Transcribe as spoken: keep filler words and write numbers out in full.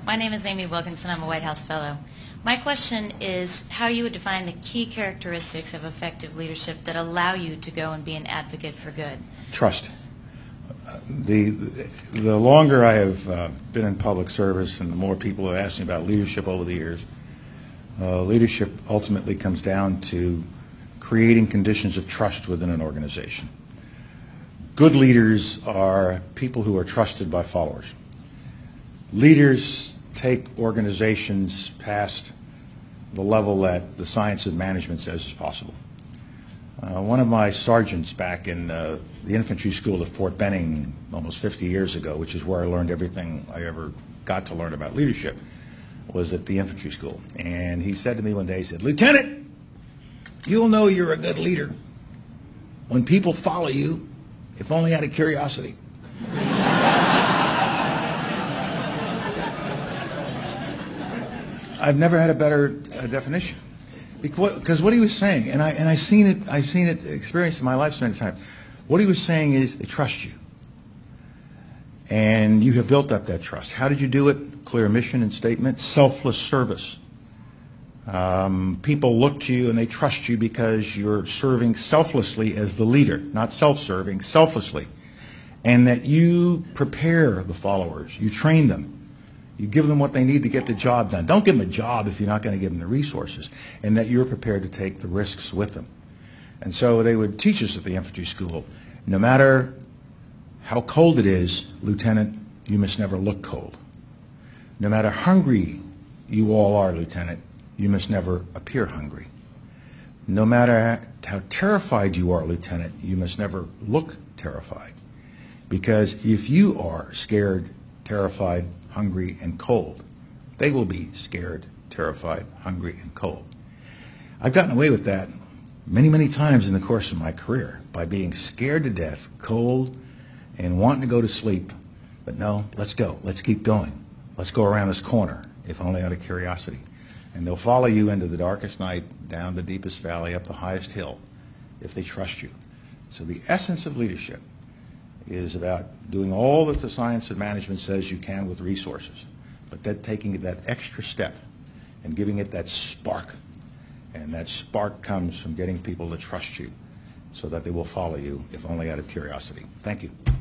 My name is Amy Wilkinson. I'm a White House Fellow. My question is how you would define the key characteristics of effective leadership that allow you to go and be an advocate for good. Trust. The, the longer I have uh, been in public service and the more people have asked me about leadership over the years, uh, leadership ultimately comes down to creating conditions of trust within an organization. Good leaders are people who are trusted by followers. Leaders take organizations past the level that the science of management says is possible. Uh, one of my sergeants back in uh, the infantry school at Fort Benning almost fifty years ago, which is where I learned everything I ever got to learn about leadership, was at the infantry school. And he said to me one day, he said, "Lieutenant, you'll know you're a good leader when people follow you, if only out of curiosity." I've never had a better uh, definition. Because what he was saying, and I and I seen it, I've seen it experienced in my life so many times. What he was saying is they trust you, and you have built up that trust. How did you do it? Clear mission and statement, selfless service. Um, people look to you and they trust you because you're serving selflessly as the leader, not self-serving, selflessly, and that you prepare the followers, you train them. You give them what they need to get the job done. Don't give them a job if you're not going to give them the resources, and that you're prepared to take the risks with them. And so they would teach us at the infantry school, no matter how cold it is, Lieutenant, you must never look cold. No matter hungry you all are, Lieutenant, you must never appear hungry. No matter how terrified you are, Lieutenant, you must never look terrified. Because if you are scared, terrified, hungry, and cold, they will be scared, terrified, hungry, and cold. I've gotten away with that many, many times in the course of my career by being scared to death, cold, and wanting to go to sleep. But no, let's go. Let's keep going. Let's go around this corner, if only out of curiosity. And they'll follow you into the darkest night, down the deepest valley, up the highest hill, if they trust you. So the essence of leadership is about doing all that the science of management says you can with resources, but then taking that extra step and giving it that spark. And that spark comes from getting people to trust you so that they will follow you, if only out of curiosity. Thank you.